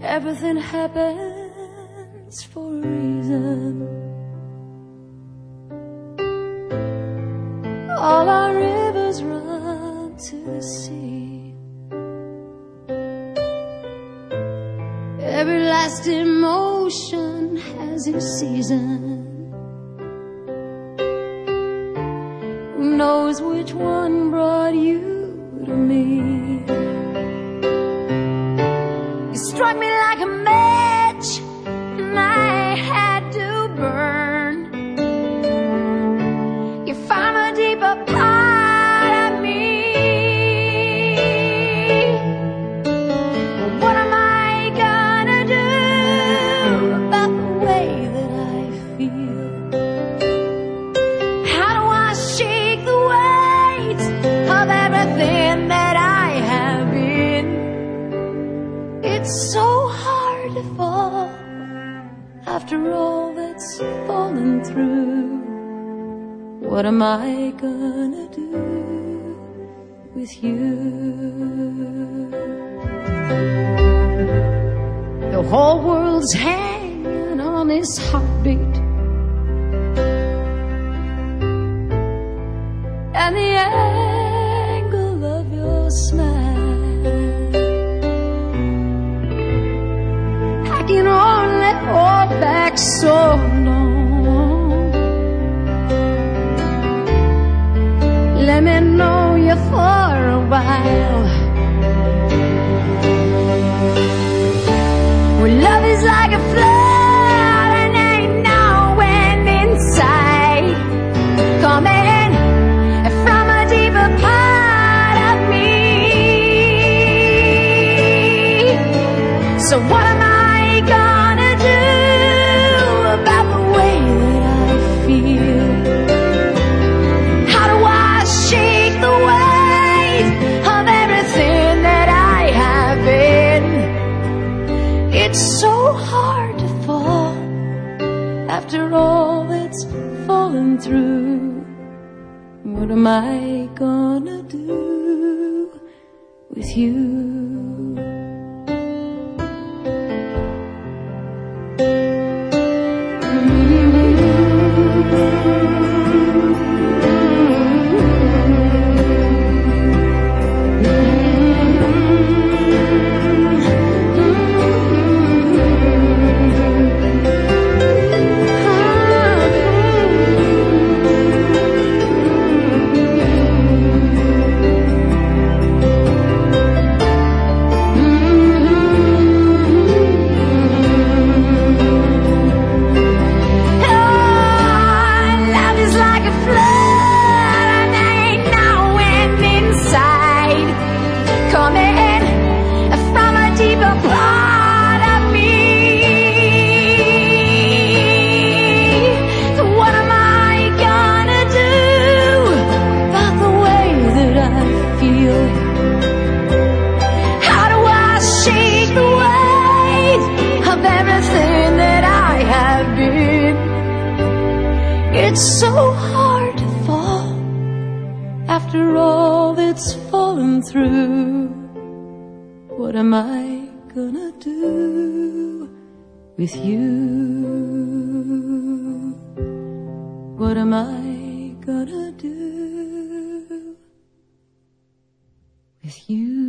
Everything happens for a reason. All our rivers run to the sea. Every last emotion has its season. Who knows which one brought you to me? You struck me like a match, and I had to burn. You found a deeper part of me. What am I gonna do about the way that I feel? How do I shake the weight of everything that I have been? It's so hard to fall after all that's fallen through. What am I gonna do with you? The whole world's hanging on this heartbeat, and the angle of your smile. I can only hold back so long. Let me know you for a while. Well, love is like a flood, and ain't no end inside. Coming from a deeper part of me. So what am I gonna do about the way that I feel? How do I shake the weight of everything that I have been? It's so hard to fall after all that's fallen through. What am I gonna do with you? It's so hard to fall after all that's fallen through. What am I gonna do with you? What am I gonna do with you?